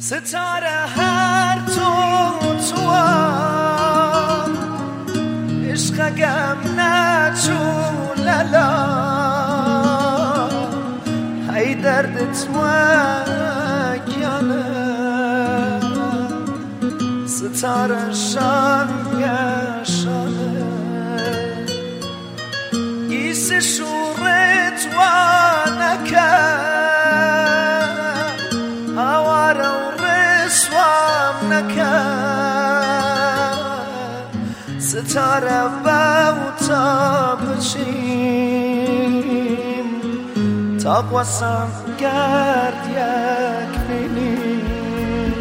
ستاره هر تو عشق گم نچوللا های دردت وگیانه ستاره شان گشانه گیس شورت و نکن هواره و رسوام نکن ستاره تا بچیم تا قواسم گرد یک بینیم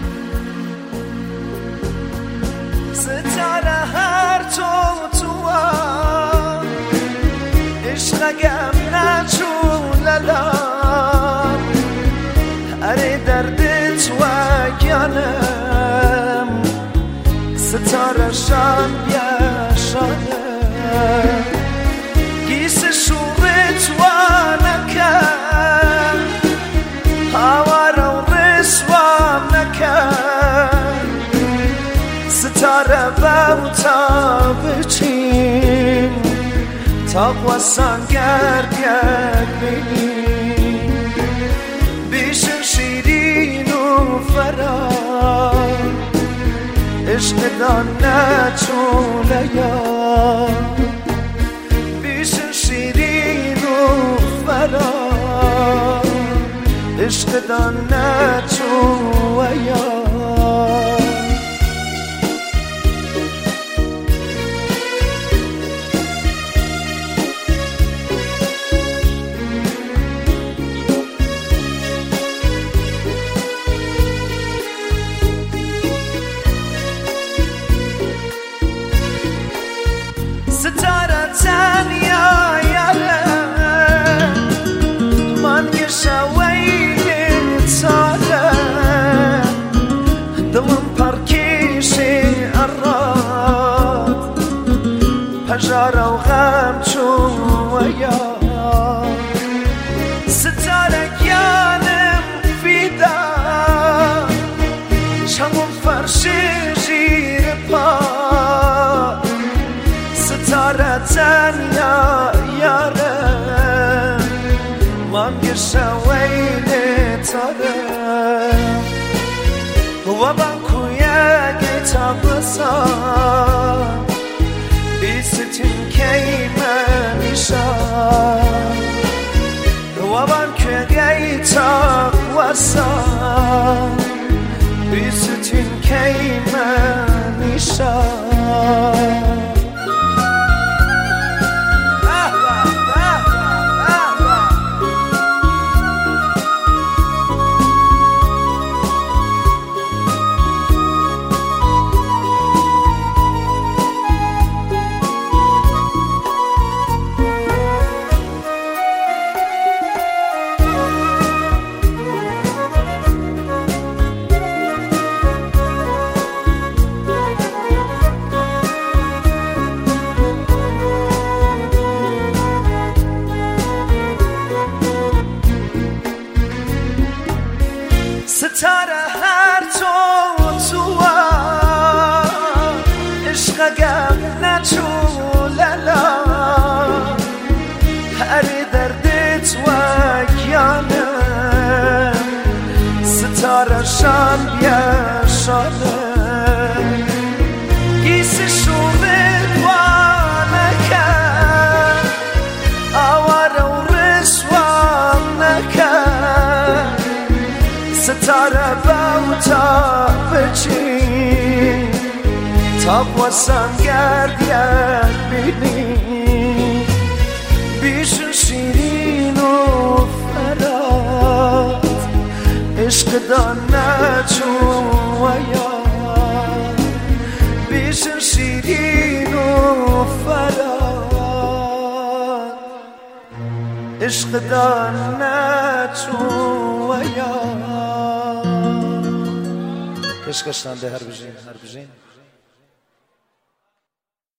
ستاره هر تو عشق گم نچوللا اره دردت وگیانم ستاره شان بیشانه گیس شورت و نکن هواره و رسوام نکن ستاره تا بچین تا قواسم گرد یک بینیم بیشن شیرین و فرار عشق دان نچونه یا بیشن شیرین و فرار عشق دان نچونه یا ستاره تنیا یاره من گشوین تاره دلم پرکیشی اراد پجاره و غم چویا ستاره گیانم فیدا چمون فرشی زیر پا ستاره تنیا یاره من گشوین تاره و من کویه تا بسان بیستین که منیشان و من کویه تا بسان بیستین که منیشان ستاره هر تو عشق گم نچوللا هر دردت وگیانم ستاره شان بیشانه گیس شورت و نکن هواره و رسوام نکن ستاره تا بچین تا قواسم گرد یک بینیم بیشن شیرین و فراد عشق دان نچویا بیشن شیرین و فراد عشق دان نچویا عشقشتن ده هر بجین